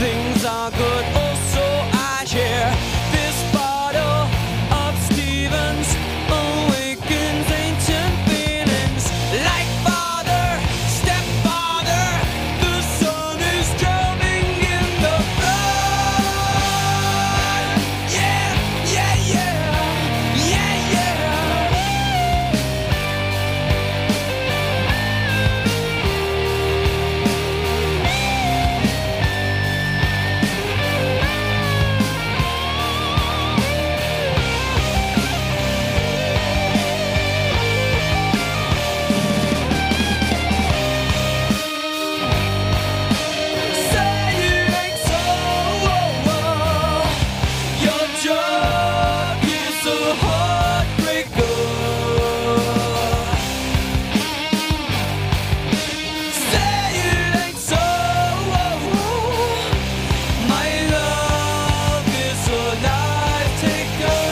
things are good, also I hear this bottle of Stevens awakens ancient feelings like father, stepfather. The sun is drowning in the blood. Yeah, yeah, yeah, yeah, yeah. Say it ain't so. Your drug is a heartbreaker. Say it ain't so. My love is a life taker.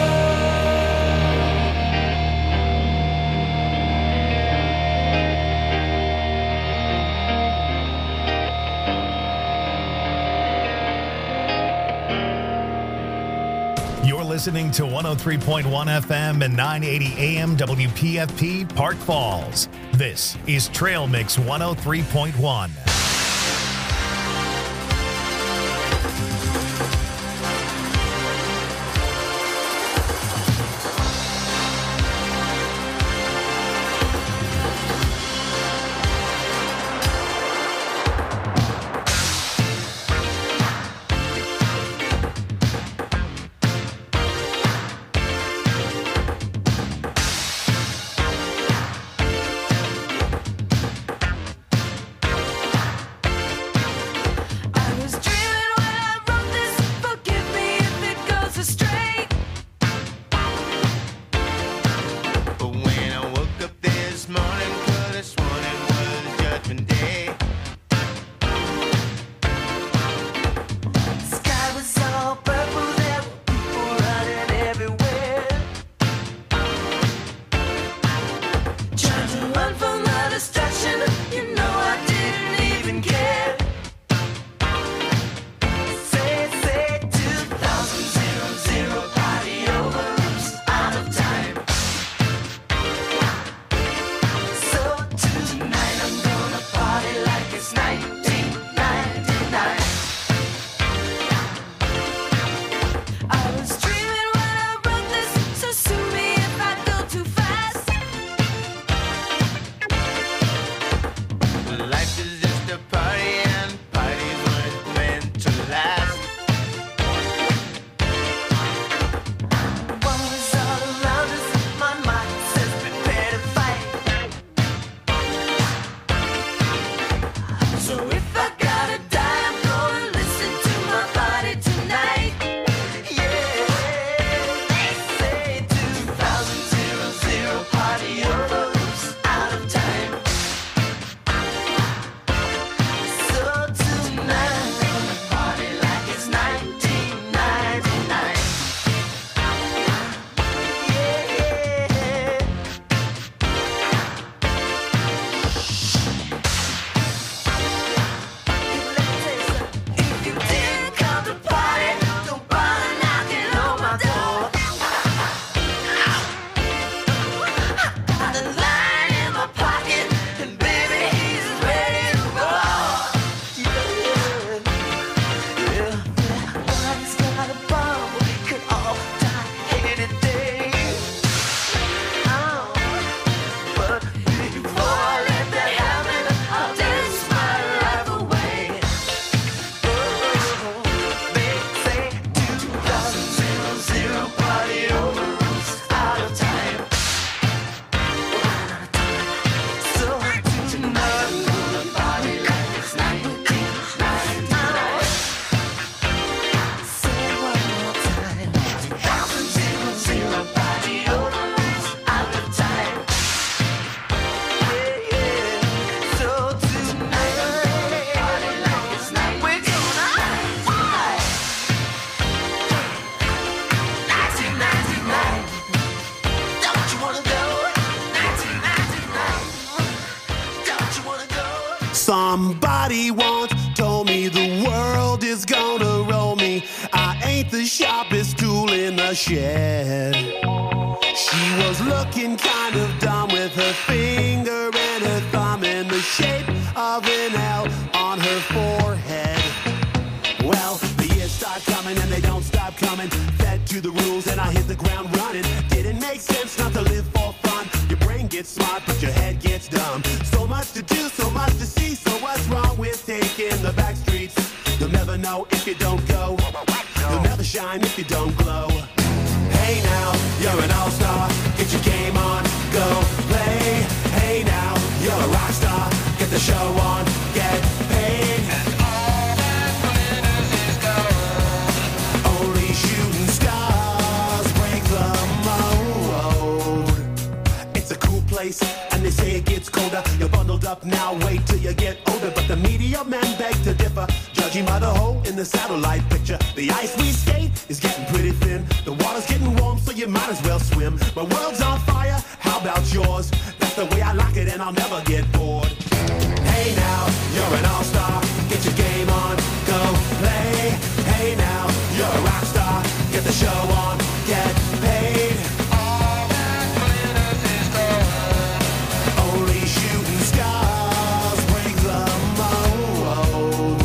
You're listening to 103.1 FM and 980 AM WPFP Park Falls. This is Trail Mix 103.1. I was dreaming when I wrote this. Forgive me if it goes astray. But when I woke up this morning, could have sworn it was Judgment Day. Sky was all purple, there were people running everywhere. Trying to run from the destruction, you know I didn't even care. Say 2000 party over, oops, out of time. So tonight I'm gonna party like it's 1999. I was dreaming when I wrote this, so sue me if I go too fast. Life is just a party and parties weren't meant to last. War is all around us, my mind says prepare to fight. So if I gotta die, I'm gonna listen to my body tonight. Yeah, they say 2000 party over, oops, out of time. So tonight I'm gonna party like it's 1999. If you didn't come to party, don't bother knocking on my door. Got a line in my pocket, and baby, he's ready to roll. Body's got a bomb, we could all die any day. But before I let that happen, I'll dance my life away. They say 2000 party over, oops, out of time. So tonight I'm gonna party like it's 1999. Say it one more time. 2000 party over, oops, out of time. So tonight I'm gonna party like it's 1999. We're gonna party. 1999. Don't you wanna go? 1999. Don't you wanna go? Somebody once told me the world is shed. She was looking kind of dumb with her finger and her thumb in the shape of an L on her forehead. Well, the years start coming and they don't stop coming. Fed to the rules and I hit the ground running. Didn't make sense not to live for fun. Your brain gets smart but your head gets dumb. So much to do, so much to see. So what's wrong with taking the back streets? You'll never know if you don't go. You'll never shine if you don't glow. Hey now, you're an all-star. Get your game on, go play. Hey now, you're a rock star. Get the show on, get paid. And all that glitters is gold. Only shooting stars break the mold. It's a cool place, and they say it gets colder. You're bundled up now, wait till you get older. But the media men beg to differ, judging by the hole in the satellite picture. The ice we skate is getting pretty thin. The water's getting warm, so you might as well swim. My world's on fire, how about yours? That's the way I like it, and I'll never get bored. Hey now, you're an all-star. Get your game on, go play. Hey now, you're a rock star. Get the show on, get paid. All that glitters is gold. Only shooting stars break the mold.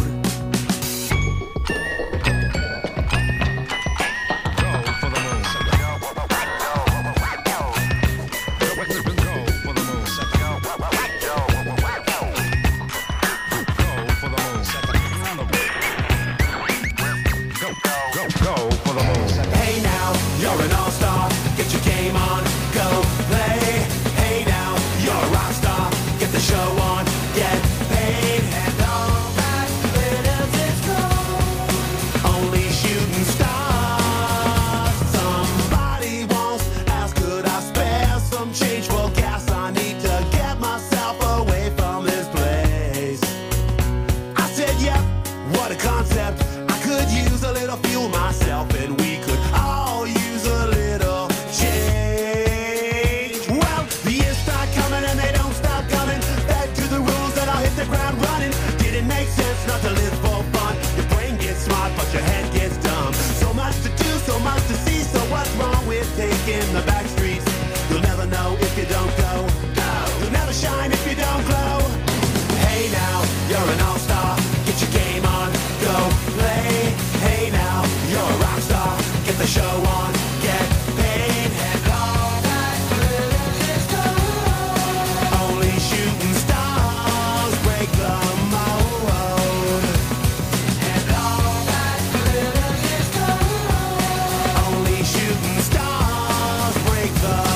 Hey now, you're an all-star. Get your game on, go play. Hey now, you're a rock star. Get the show on, get paid. And all that glitters is gold. Only shooting stars. Somebody once asked, could I spare some change for gas? I need to get myself away from this place. I said, yep, what a concept. I could use a little fuel myself, and we could all use a little change. Well, the years start coming and they don't stop coming. Back to the rules and I'll hit the ground running. Didn't make sense not to live for fun. Your brain gets smart but your head gets dumb. So much to do, so much to see. So what's wrong with taking the back streets? You'll never know if you don't go. You'll never shine if you don't glow. Hey now, you're an all-star. Get your game on, go play. Hey now, you're a rock star. Get the show on, get paid. And all that glitters is gold. Only shooting stars break the mold. And all that glitters is gold. Only shooting stars break the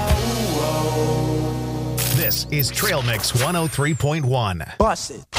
mold. This is Trail Mix 103.1. Bust it.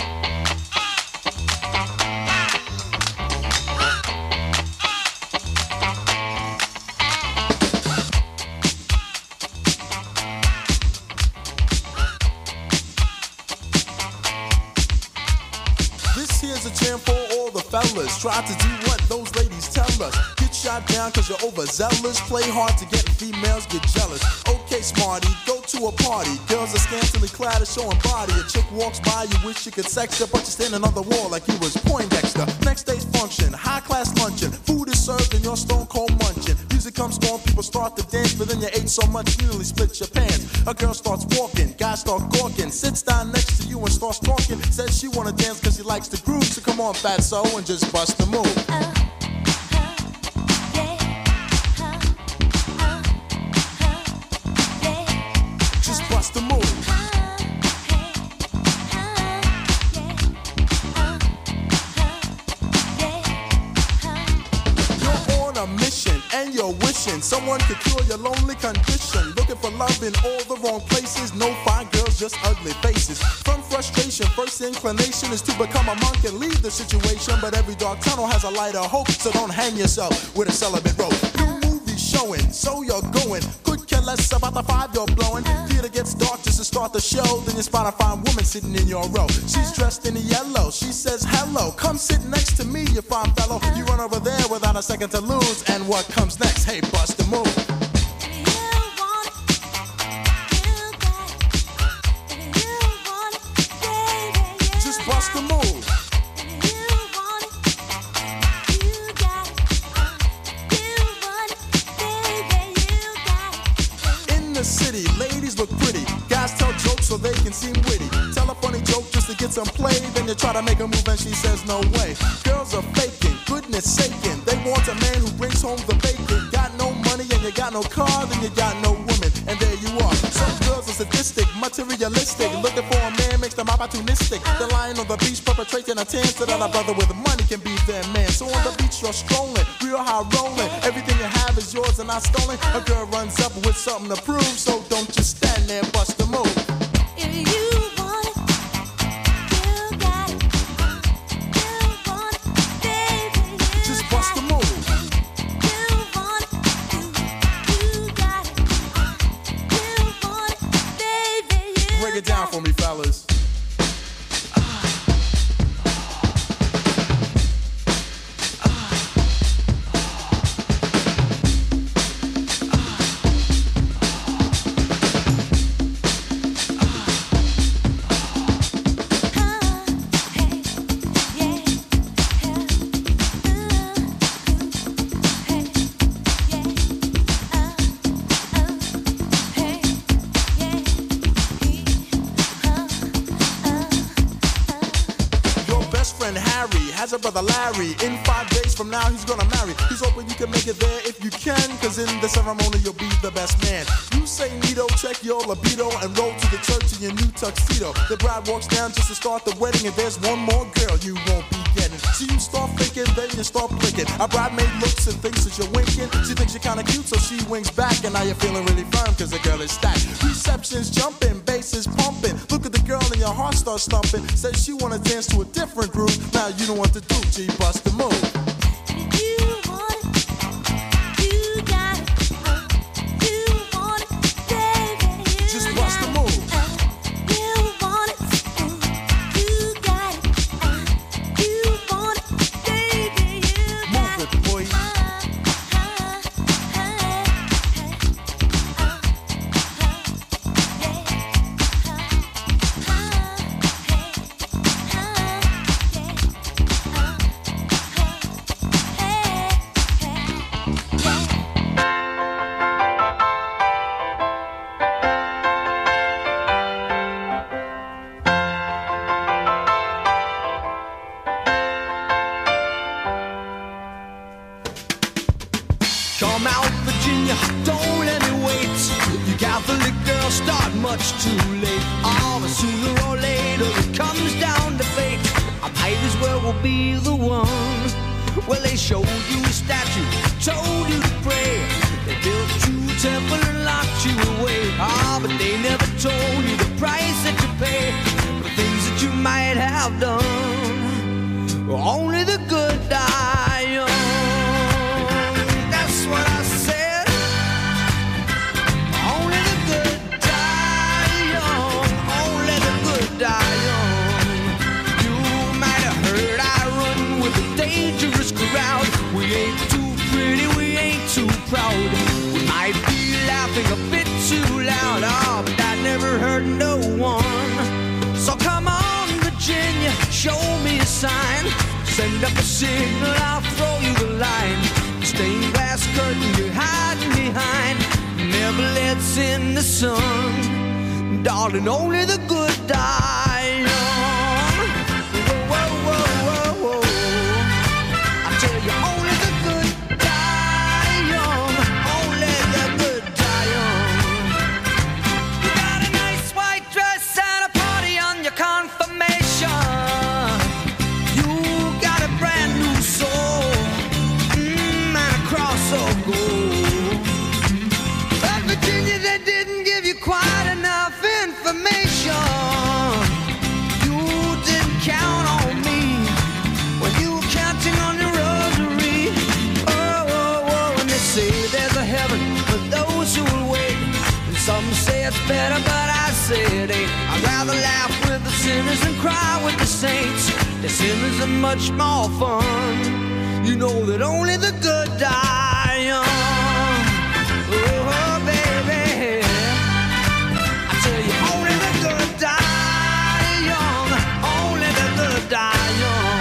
This here's a jam for all the fellas. Try to do what those ladies tell us. Get shot down cause you're overzealous. Play hard to get and females get jealous. Okay, smarty, go to a party. Girls are scantily clad and showing body. A chick walks by, you wish you could sex her, but you're standing on the wall like you was Poindexter. Next day's function, high class luncheon. Food is served and you're stone cold munching. Music comes on, people start to dance, but then you ate so much you nearly split your pants. A girl starts walking, guys start gawking, sits down next to you and starts talking. Says she wanna dance cause she likes the groove, so come on fatso and just bust the move. Just bust the move. You're on a mission and you're wishing someone could cure your lonely condition. Looking for love in all the wrong places. No fine girls, just ugly faces. From frustration, first inclination is to become a monk and leave the situation. But every dark tunnel has a light of hope, so don't hang yourself with a celibate rope. New movies showing, so you're going. Could care less about the five you're blowing. Theater gets dark just to start the show. Then you spot a fine woman sitting in your row. She's dressed in yellow. She says hello. Come sit next to me, you fine fellow. You run over there without a second to lose. And what comes next? Hey, bust the move. Just bust the move. with some play, then you try to make a move and she says no way. Girls are faking, goodness saking. They want a man who brings home the bacon. Got no money and you got no car, then you got no woman, and there you are. Some girls are sadistic, materialistic, looking for a man makes them opportunistic. They're lying on the beach perpetrating a tan so that a brother with money can be their man. So on the beach you're strolling, real high rolling. Everything you have is yours and not stolen. A girl runs up with something to prove, so don't just stand there, bust the move. If you want it, you got it. You want it, baby, you Just bust the move. You want it, you got it. You want it, baby, you Break it down for me, fellas. Has a brother Larry. In 5 days from now he's gonna marry. He's hoping you can make it there if you can, cause in the ceremony you'll be the best man. You say Nito, check your libido and roll to the church in your new tuxedo. The bride walks down just to start the wedding, and there's one more girl you won't be getting. So you start thinking, then you start blinking. A bridemaid looks and thinks that you're winking. She thinks you're kinda cute, so she winks back, and now you're feeling really firm cause the girl is stacked. Reception's jumping, bass is pumping. Look at the girl and your heart starts thumping. Says she wanna dance to a different groove. Now you know what to do, G, bust the move. You want it, you got it. You want it, baby, you Just got bust the move. You want it, you got it. You want it, baby, you got Move it, boy. Come out, Virginia, don't let me wait. You Catholic girls start much too late. Oh, but sooner or later it comes down to fate. I might as well will be the one. Well, they showed you a statue, told you to pray. They built you a temple and locked you away. Ah, but they never told you the price that you pay for the things that you might have done. Only the good die young. That's what I said. Only the good die young. Only the good die young. You might have heard I run with a dangerous crowd. We ain't too pretty, we ain't too proud. We might be laughing a bit too loud. Oh, but that never hurt no one. So come on, Virginia, show me a sign. Send up a signal, I'll throw you the line. Stained glass curtain you're hiding behind never lets in the sun. Darling, only the good die young. Whoa, whoa, whoa, whoa, whoa. I tell you, only the good die young. Only the good die young. You got a nice white dress and a party on your confirmation. You got a brand new soul. And a cross of gold. But Virginia, they didn't give you quite enough information. You didn't count on me when you were counting on your rosary. Oh, oh, oh, and they say there's a heaven for those who will wait. And some say it's better, but I say it ain't. I'd rather laugh with the sinners than cry with the saints. The sinners are much more fun. You know that only the good die young. Oh, baby. I tell you, only the good die young. Only the good die young.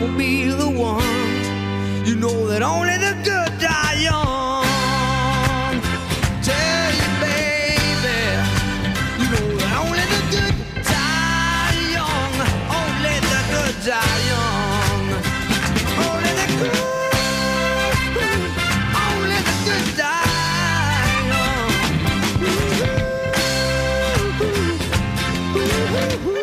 will be the one. You know that only the good die young. Tell you, baby, you know that only the good die young. Only the good die young. Only the good. Only the good die young. Ooh.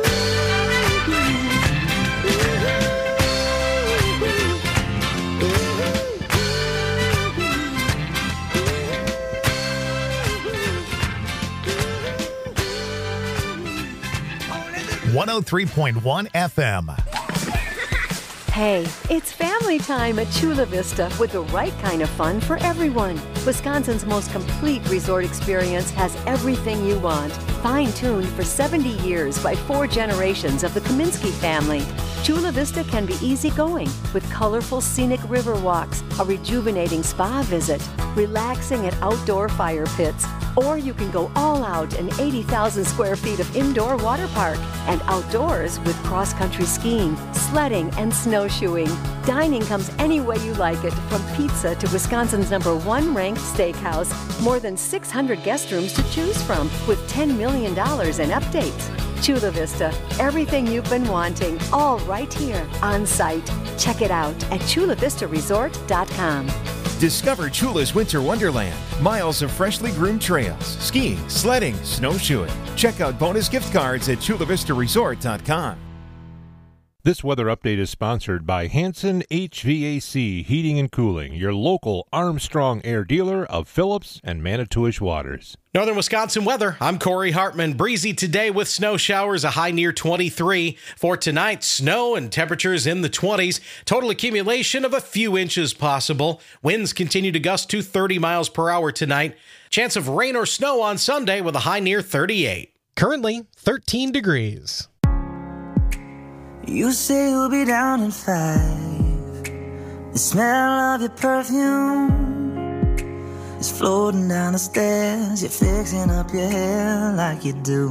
103.1 FM. Hey, it's family time at Chula Vista with the right kind of fun for everyone. Wisconsin's most complete resort experience has everything you want. Fine-tuned for 70 years by 4 generations of the Kaminsky family. Chula Vista can be easygoing with colorful scenic river walks, a rejuvenating spa visit, relaxing at outdoor fire pits, or you can go all out in 80,000 square feet of indoor water park and outdoors with cross-country skiing, sledding, and snowshoeing. Dining comes any way you like it, from pizza to Wisconsin's #1 ranked steakhouse. More than 600 guest rooms to choose from with $10 million in updates. Chula Vista, everything you've been wanting, all right here on site. Check it out at chulavistaresort.com. Discover Chula's Winter Wonderland. Miles of freshly groomed trails, skiing, sledding, snowshoeing. Check out bonus gift cards at chulavistaresort.com. This weather update is sponsored by Hanson HVAC Heating and Cooling, your local Armstrong Air dealer of Phillips and Manitowish Waters. Northern Wisconsin weather. I'm Corey Hartman. Breezy today with snow showers, a high near 23. For tonight, snow and temperatures in the 20s. Total accumulation of a few inches possible. Winds continue to gust to 30 miles per hour tonight. Chance of rain or snow on Sunday with a high near 38. Currently 13 degrees. You say you'll be down in 5. The smell of your perfume is floating down the stairs. You're fixing up your hair like you do.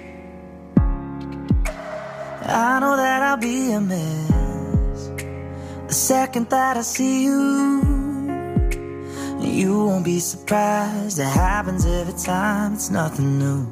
I know that I'll be a mess the second that I see you. You won't be surprised. It happens every time. It's nothing new.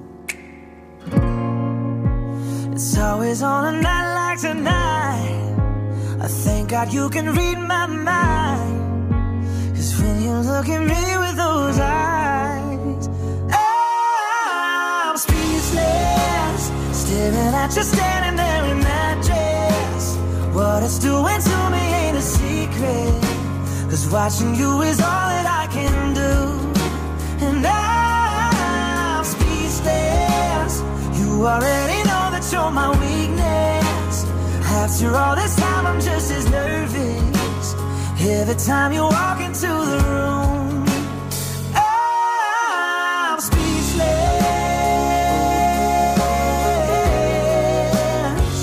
It's always on a night like tonight. I thank God you can read my mind. 'Cause when you look at me with those eyes, I'm speechless, staring at you standing there in that dress. What it's doing to me ain't a secret, 'cause watching you is all that I can do. And I'm speechless. You already know that you're my weakness. After all this time I'm just as nervous every time you walk into the room. I'm speechless.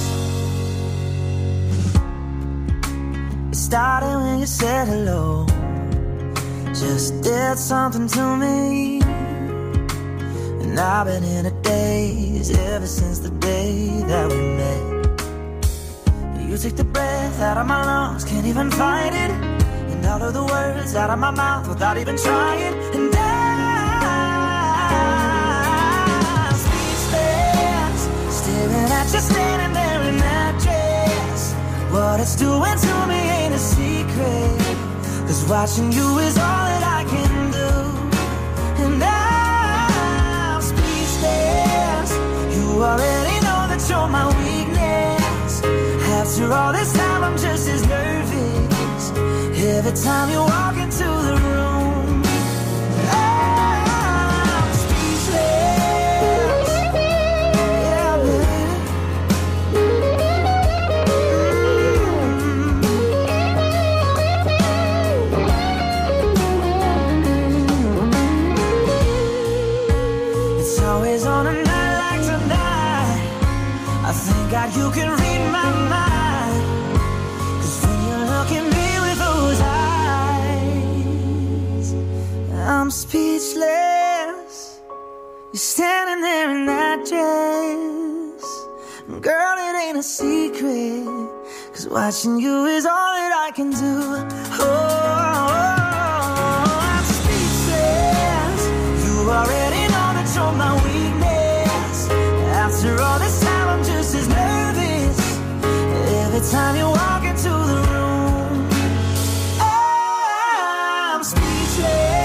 It started when you said hello. Just did something to me. And I've been in a daze ever since the day that we met. You take the breath out of my lungs, can't even fight it. And all of the words out of my mouth without even trying. And I'm speechless, staring at you standing there in that dress. What it's doing to me ain't a secret, 'cause watching you is all that I can do. And I'm speechless. You already know that you're my weakness. After all this time I'm just as nervous every time you walk into the room. I'm speechless. Yeah, baby. It's always on a night like tonight. I thank God you can read my mind. I'm speechless. You're standing there in that dress. Girl, it ain't a secret, 'cause watching you is all that I can do. I'm speechless. You already know that you're my weakness. After all this time, I'm just as nervous every time you walk into the room. I'm speechless.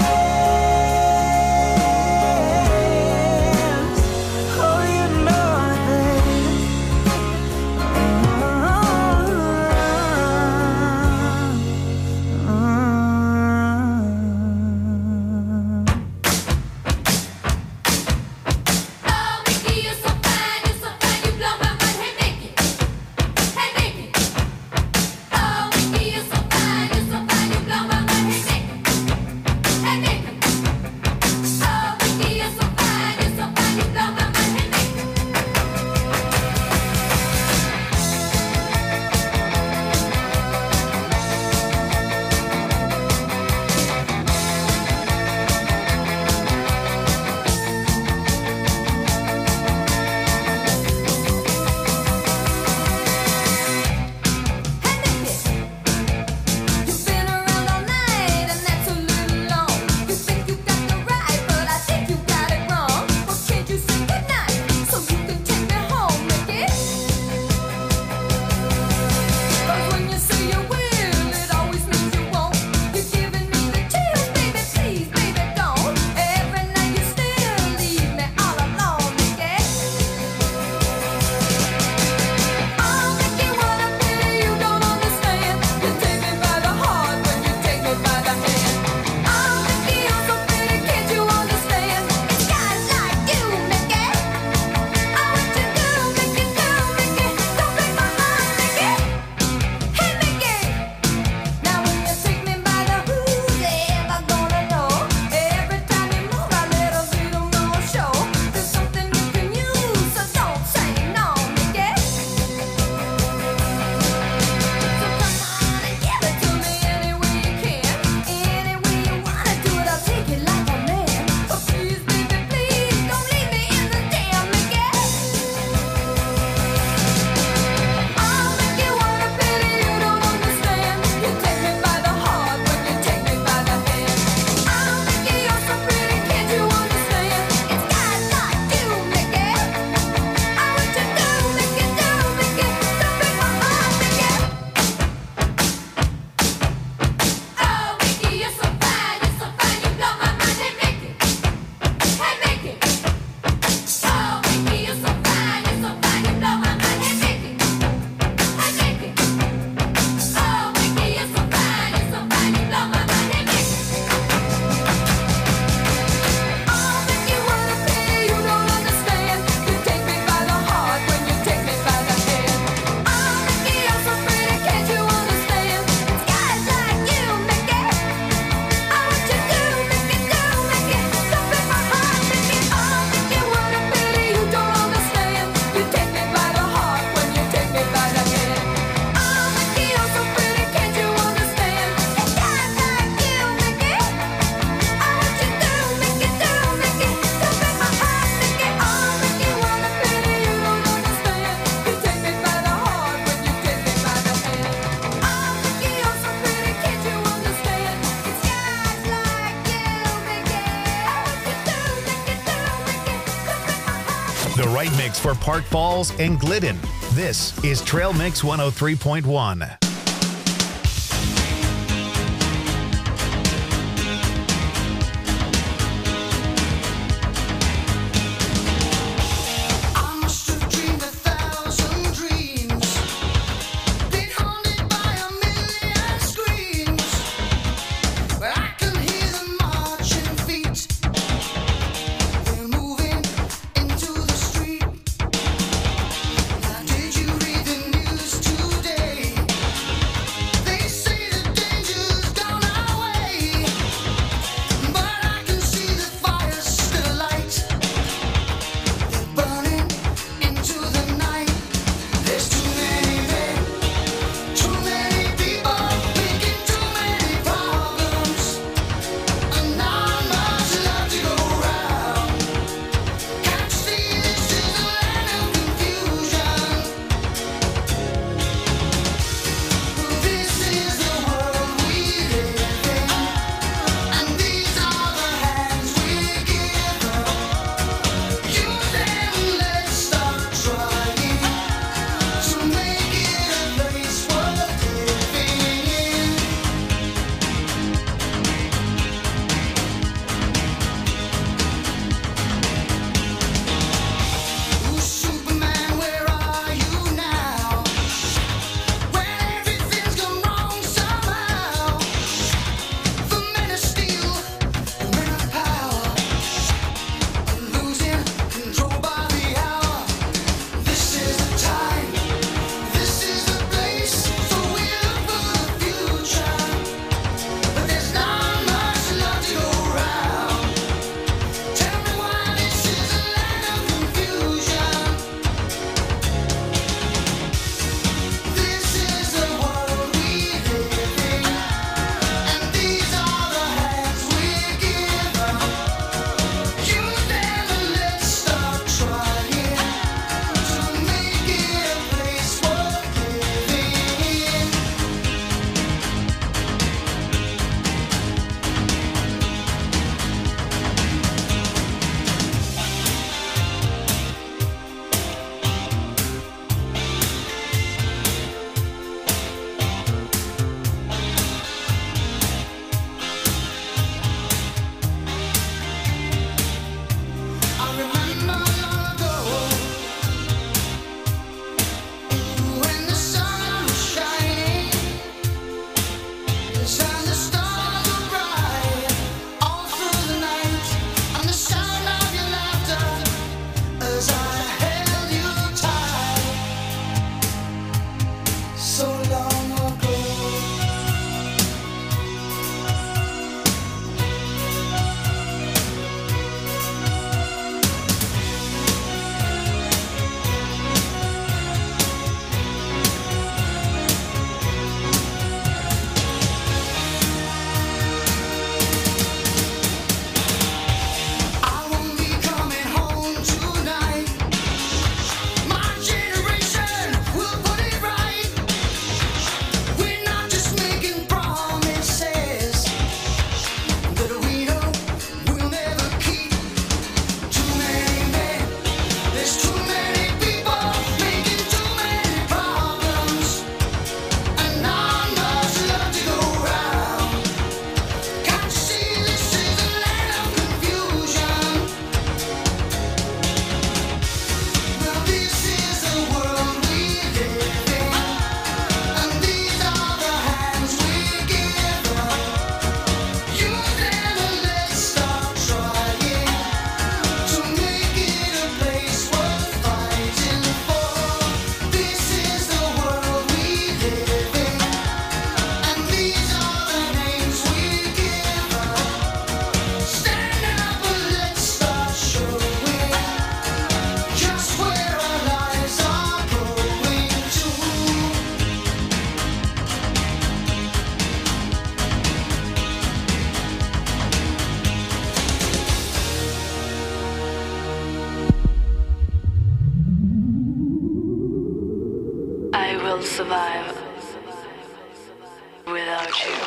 The right mix for Park Falls and Glidden. This is Trail Mix 103.1. Did you read the news today? will survive without you.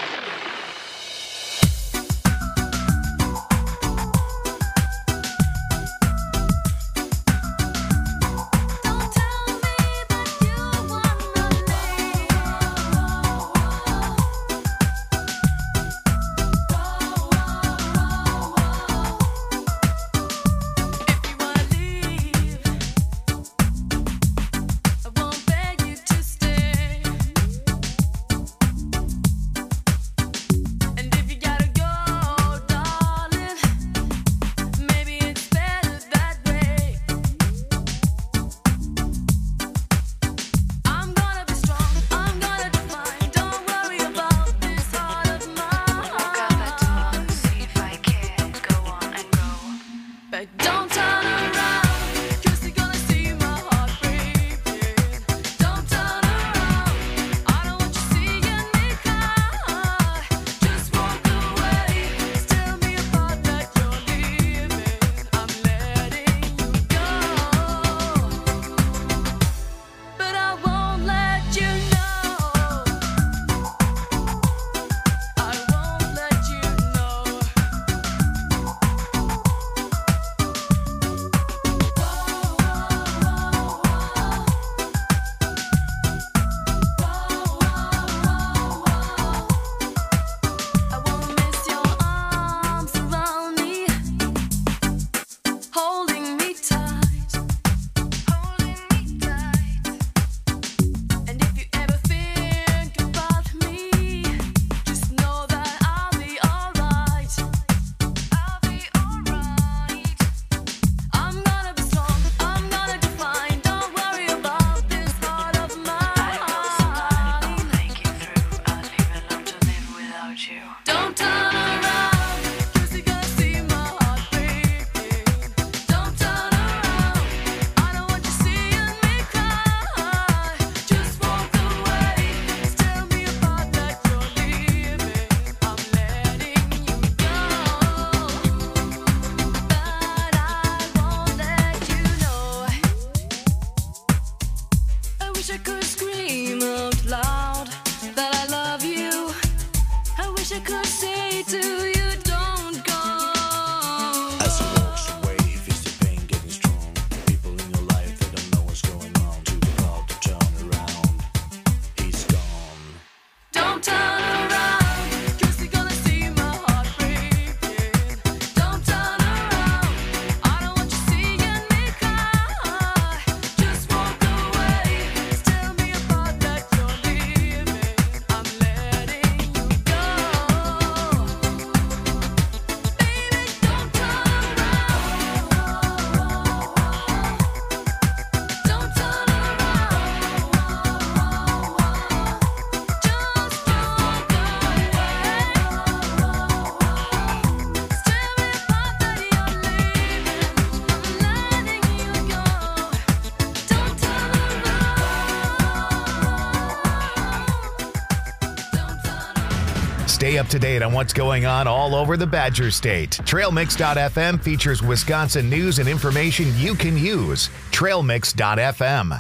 Stay up to date on what's going on all over the Badger State. TrailMix.fm features Wisconsin news and information you can use. TrailMix.fm.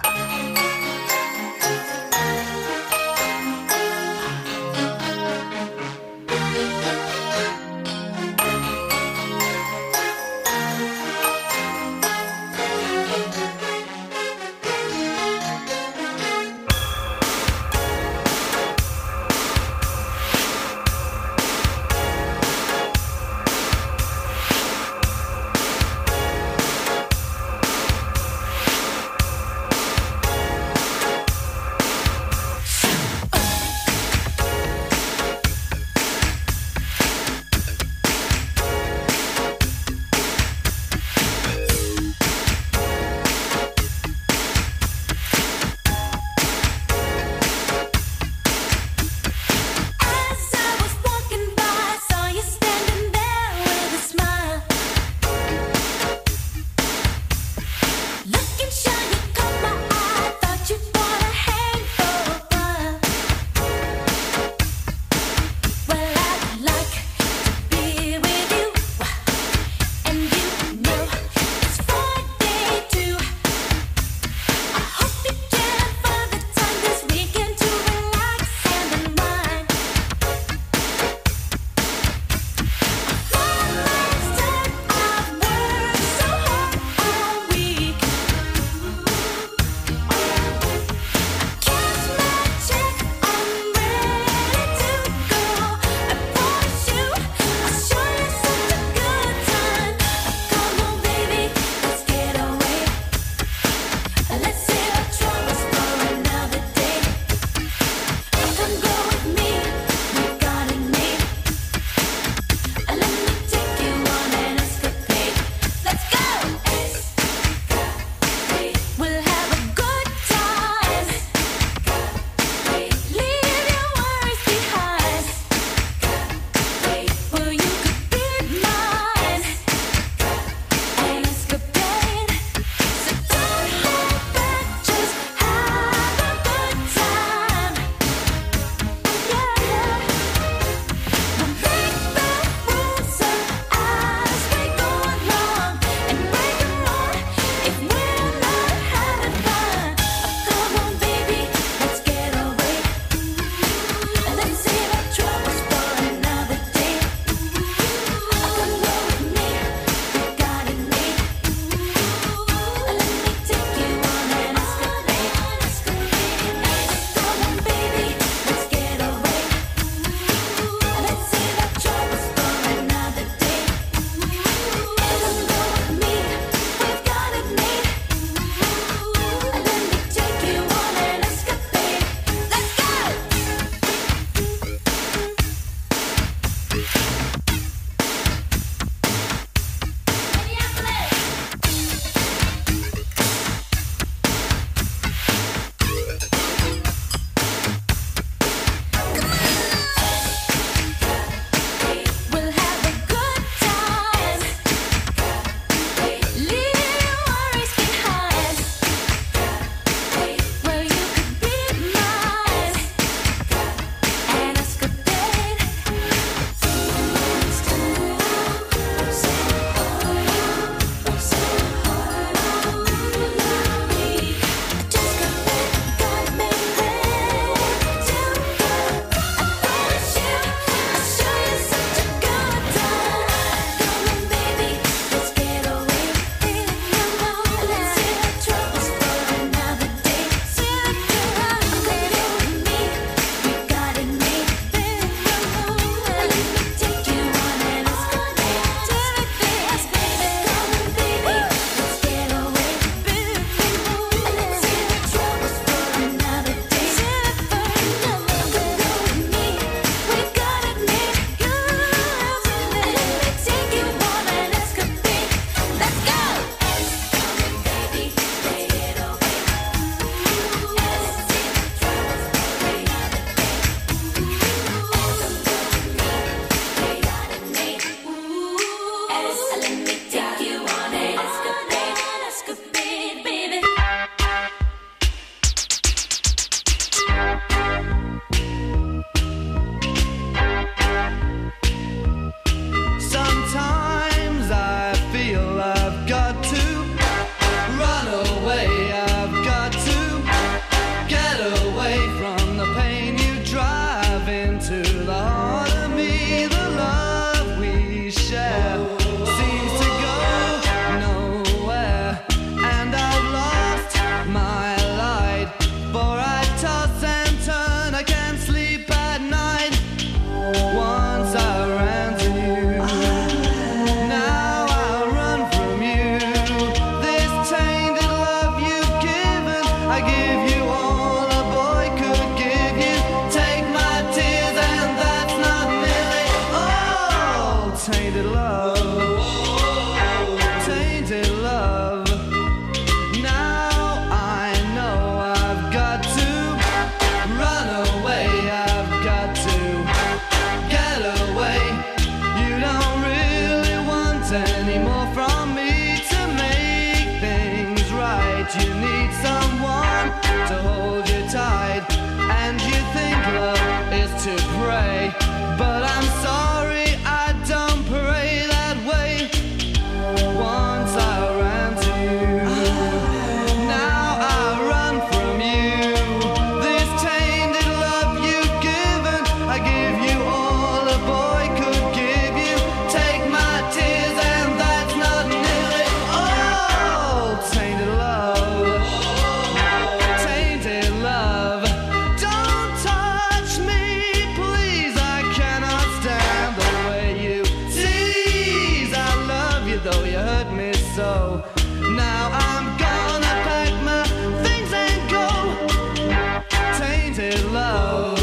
you need someone to hold you tight, and you think love is to pray. But I'm sorry, I don't pray that way. Once I ran to you, now I run from you. This tainted love you've given, I give you all a boy could give you. Take my tears and that's not nearly all. Tainted love, tainted love. Don't touch me, please, I cannot stand the way you tease. I love you though you hurt me so. Now I'm gonna pack my things and go. Tainted love,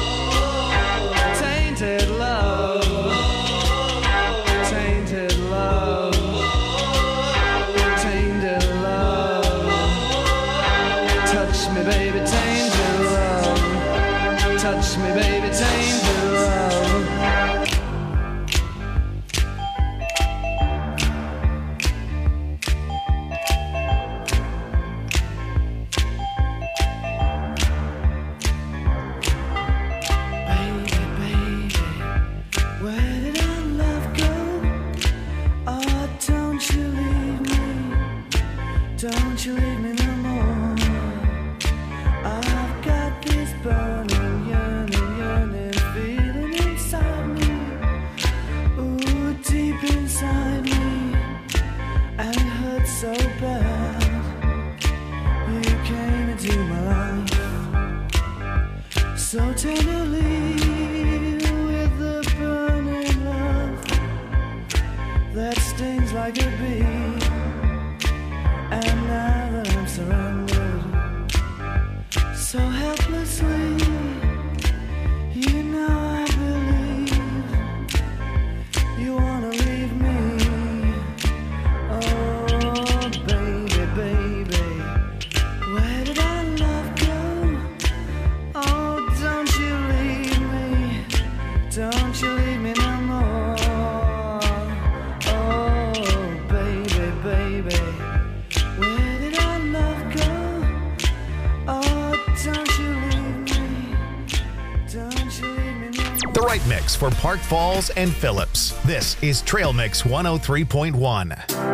tainted love, tainted love, tainted love. Touch me, baby, tainted love. Touch me, baby, tainted love. Baby, baby, where did our love go? Oh, don't you leave me. Don't you leave me no more. I've got this burning, yearning feeling inside me. Ooh, deep inside me. And it hurts so bad. You came into my life so tenderly, with the burning love that stings like a bee. And now that I'm surrounded so helplessly, you know I believe you wanna leave me. Oh, baby, baby, where did our love go? Oh, don't you leave me. Don't you leave me no more. Oh, baby, baby, where did our love go? Oh, don't you leave me. Don't you leave me no more. The right mix for Park Falls and Phillips. This is Trail Mix 103.1.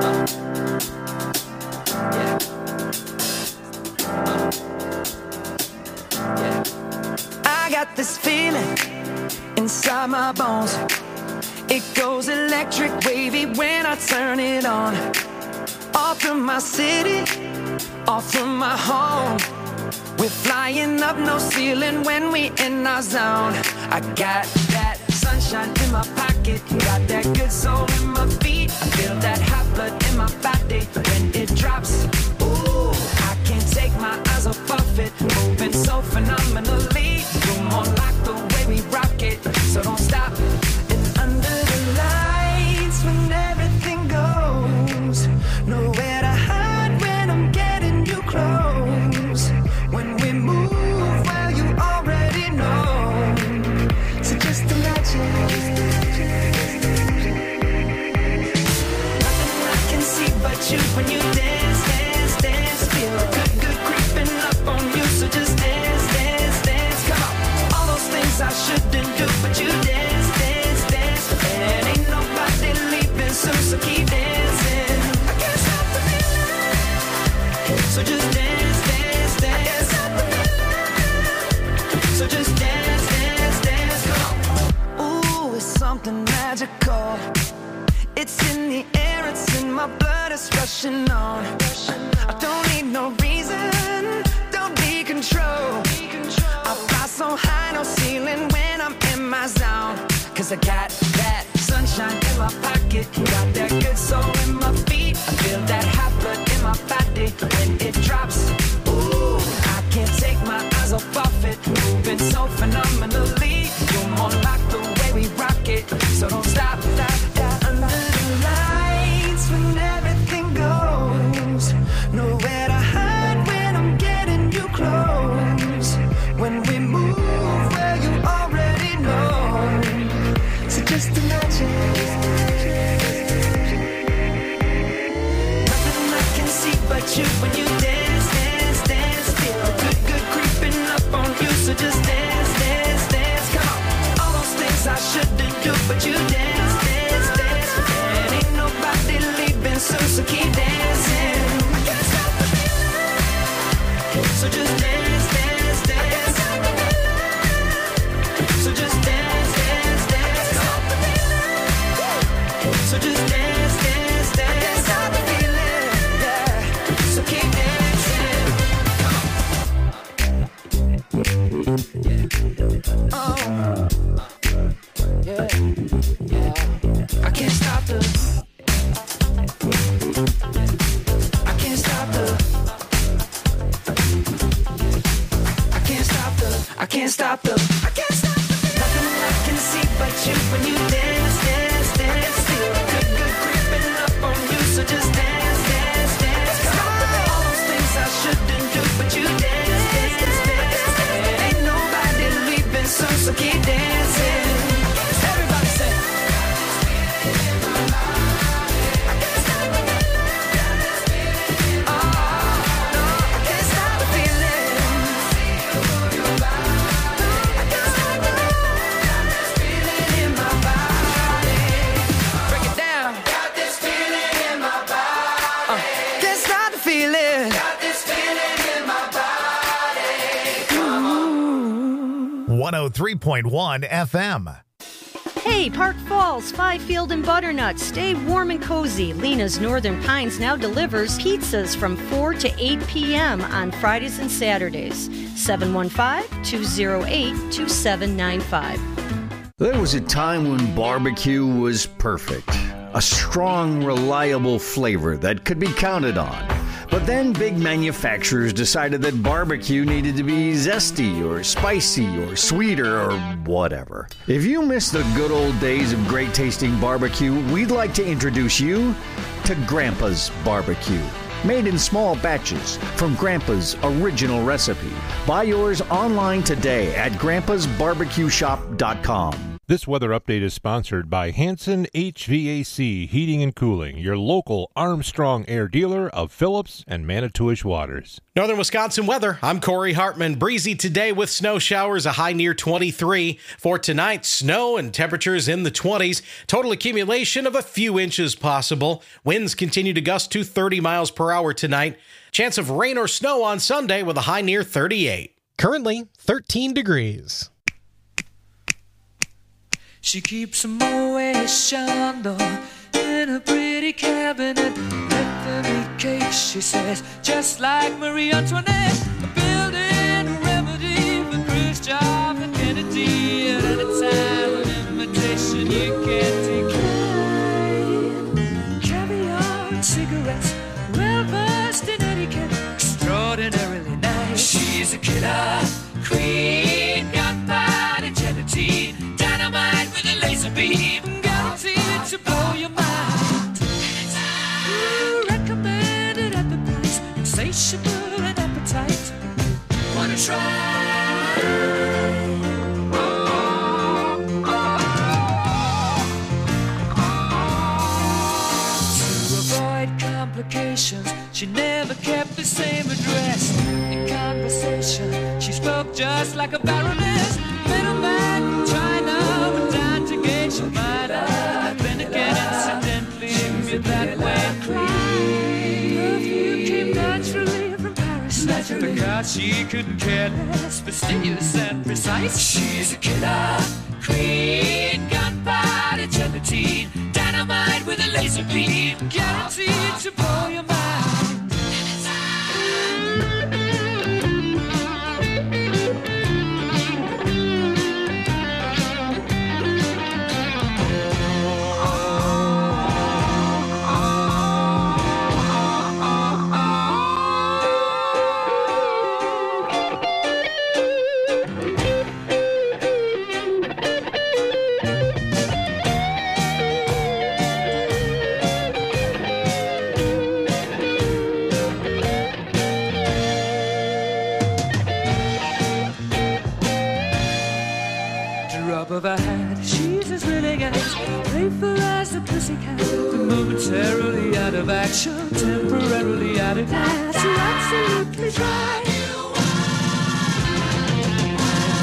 I got this feeling inside my bones. It goes electric wavy when I turn it on. Off from my city, off from my home. We're flying up no ceiling when we in our zone. I got that sunshine in my pocket, got that good soul in my feet. I feel that hot blood in my body when it drops. Ooh, I can't take my eyes off of it, moving so phenomenally. You're more like the way we rock it, so don't stop. And under the lights when everything goes, nowhere to hide when I'm getting you close. When we move, well, you already know. So just imagine. Nothing I can see but you when you dance, dance, dance. Feel good, good creeping up on you. So just dance, dance, dance. Come on. All those things I shouldn't do, but you dance, dance, dance. And ain't nobody leaving soon, so keep dancing. I can't stop the feeling. So just dance, dance, dance. I can't stop the feeling. So just dance, dance, dance. Come on. Ooh, it's something magical. It's in the air, it's in my blood, it's rushing on. I don't need no reason, don't need control. I fly so high, no ceiling when I'm in my zone. Cause I got that sunshine in my pocket, got that good soul in my feet. I feel that hot blood in my body when it drops. Ooh, I can't take my eyes off of it, moving so phenomenally. You're more like the way we rock it, so don't stop, stop, stop. Under the lights when everything goes, nowhere to hide when I'm getting you close. When we move, well, you already know. So just imagine. Nothing I can see but you when you dance. just dance, dance, dance. Come on. All those things I shouldn't do, but you dance, dance, dance. And ain't nobody leaving soon, so keep dancing. I can't stop the feeling. So just dance, dance, dance. So just dance, dance, dance. So just dance, dance, dance. I can't stop the feeling, yeah. So keep dancing. Oh, yeah, yeah. I can't stop the. I can't stop the. I can't stop the. I can't stop the. I can't stop the. Nothing I can see but you when you dance, dance, dance. Feel good, good creeping up on you, so just dance, dance, dance. All those things I shouldn't do, but you dance, dance, dance. Ain't nobody leaving soon, so keep dancing. Everybody say. Can't stop the feeling. Got this feeling in my body. 103.1 FM. Hey, Park Falls, Fifield and Butternut. Stay warm and cozy. Lena's Northern Pines now delivers pizzas from 4 to 8 p.m. on Fridays and Saturdays. 715-208-2795. There was a time when barbecue was perfect. A strong, reliable flavor that could be counted on. But then big manufacturers decided that barbecue needed to be zesty or spicy or sweeter or whatever. If you miss the good old days of great tasting barbecue, we'd like to introduce you to Grandpa's Barbecue. Made in small batches from Grandpa's original recipe. Buy yours online today at grandpasbarbecueshop.com. This weather update is sponsored by Hanson HVAC Heating and Cooling, your local Armstrong Air dealer of Phillips and Manitowish Waters. Northern Wisconsin weather. I'm Corey Hartman. Breezy today with snow showers, a high near 23. For tonight, snow and temperatures in the 20s. Total accumulation of a few inches possible. Winds continue to gust to 30 miles per hour tonight. Chance of rain or snow on Sunday with a high near 38. Currently 13 degrees. She keeps a Moet Chandon in a pretty cabinet. Let them eat cake, she says, just like Marie Antoinette. Building a remedy for Khrushchev and Kennedy. At any time, an invitation you can't decline. Caviar and cigarettes, well versed in etiquette, extraordinarily nice. She's a killer queen, gunpowder gelatine. Dynamite with a laser beam, guaranteed to blow your mind. Recommended at the price, insatiable and appetite. Wanna try? To avoid complications, she never kept the same address. In conversation, she spoke just like a baroness. Middleman from China went down to gauge your mind. I've been again incidentally with that way. Perfume came naturally from Paris. Naturally. Because she couldn't care less, fastidious and precise. She's a killer queen, gunpowder gelatine. Dynamite with a laser beam, guaranteed to blow your mind. Of a hat, she's as willing as playful as the pussycat. Momentarily out of action, temporarily out of gas. You're absolutely dry.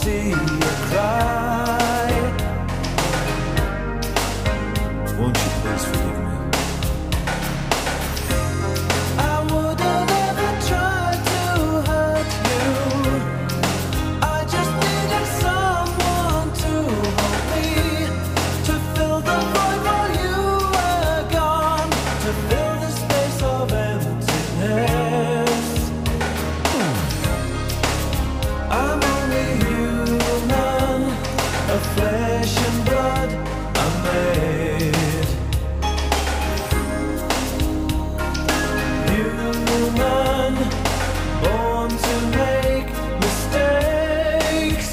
see you cry. Won't you please forgive me? I would have ever tried to hurt you. I just needed someone to hold me, to fill the void while you were gone, to fill the space of emptiness. I'm only human, of flesh and blood I'm made. Human, born to make mistakes.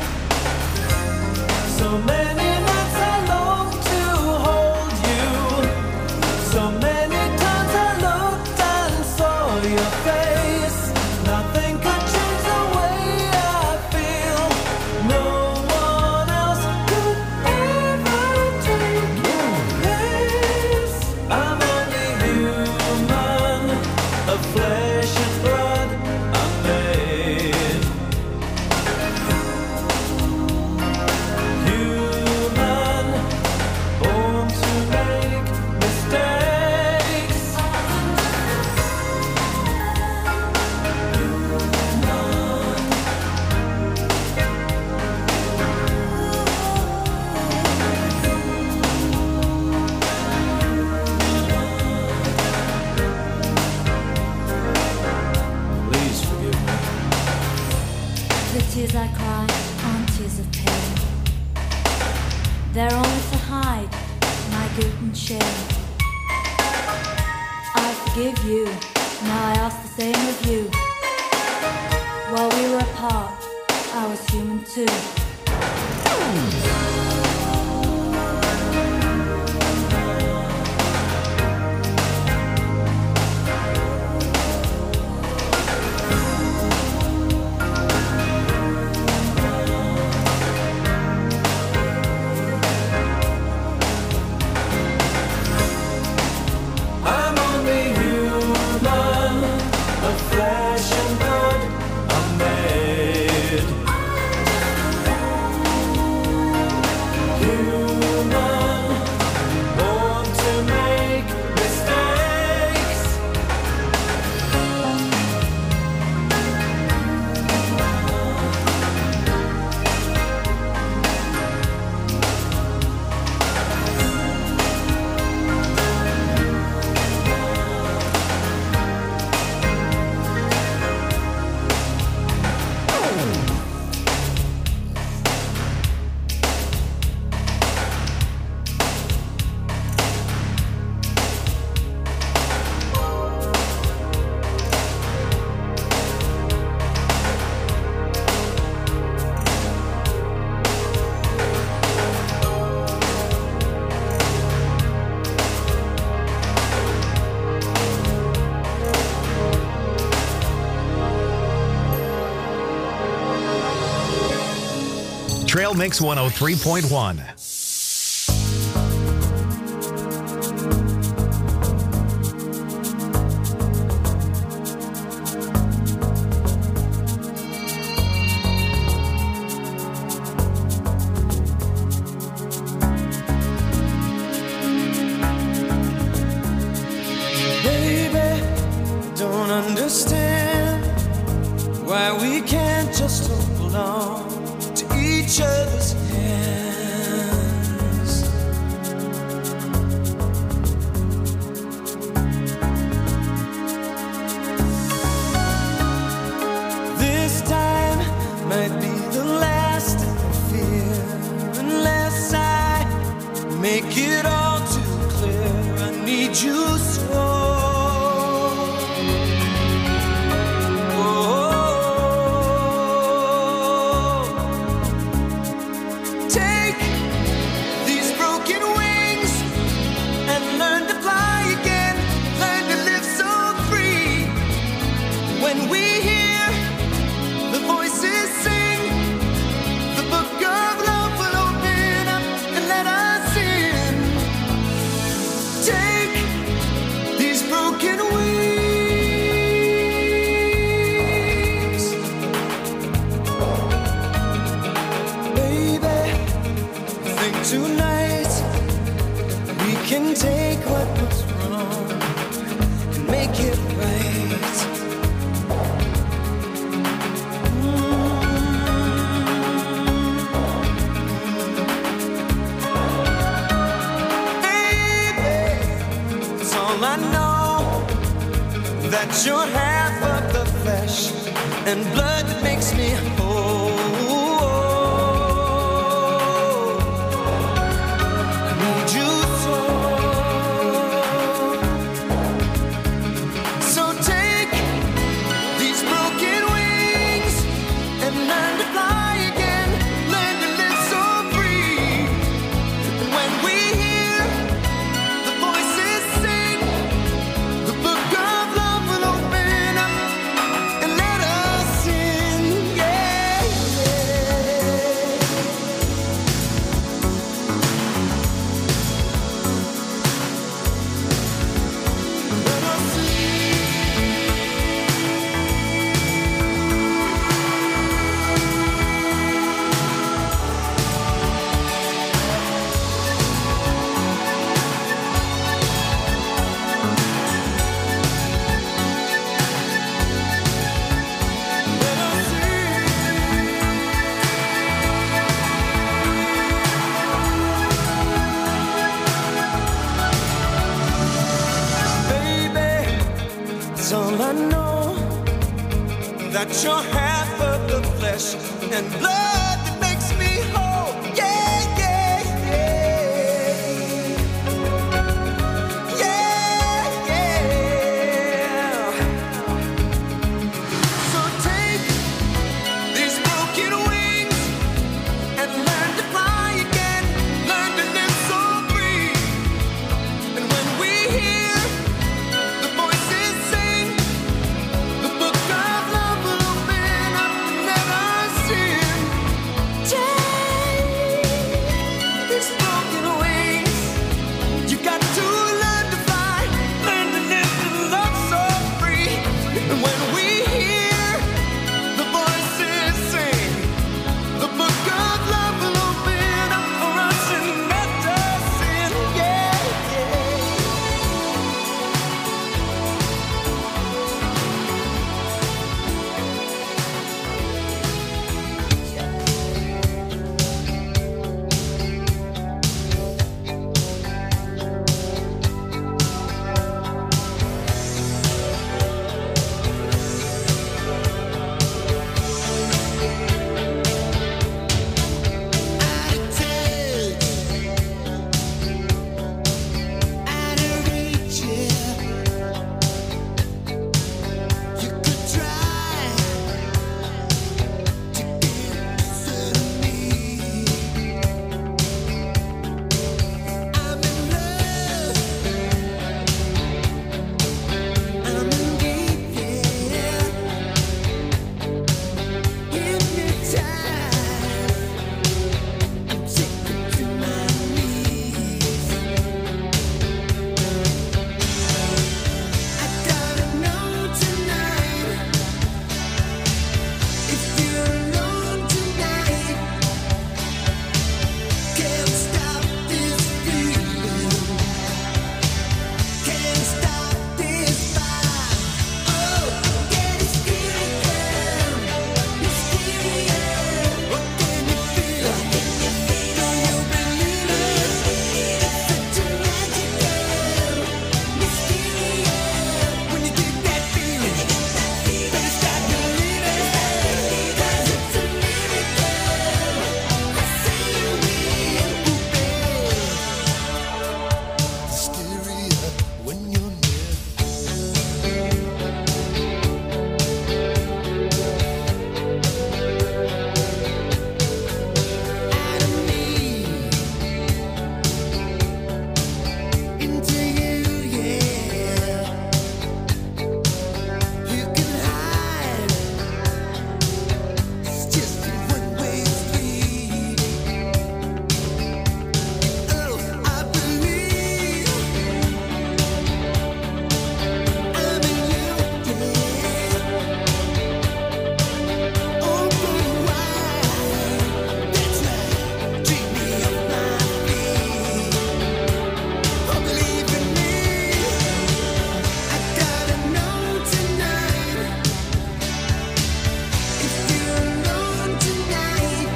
So many nights I long to hold you. So many times I looked and saw your face. Nothing could change the way I feel. No one else could ever take your place. I'm only human, of flesh and blood I'm made. Human, born to make mistakes. Please forgive me. The tears I cry aren't tears of pain. They're only to hide my guilt and shame. I forgive you, now I ask the same of you. While we were apart, I was human too. I'm only human, of flesh and blood I'm made. Human, born to make mistakes. Trail Mix 103.1. Baby, don't understand why we can't just hold on to each other's hands. This time might be the last I fear, unless I make it all too clear. I need you so. Take these broken wings and learn to fly again. Learn to live so free. When we hear the voices sing, the book of love will open up and let us in. Take these broken wings. that you're half of the flesh and blood that makes me whole. I need you so. So take these broken wings and learn to fly again. Learn to live so free. And when we hear the voices sing, the book of love will open up and let us in. Yeah, let us it's all I know, that you're half of the flesh and blood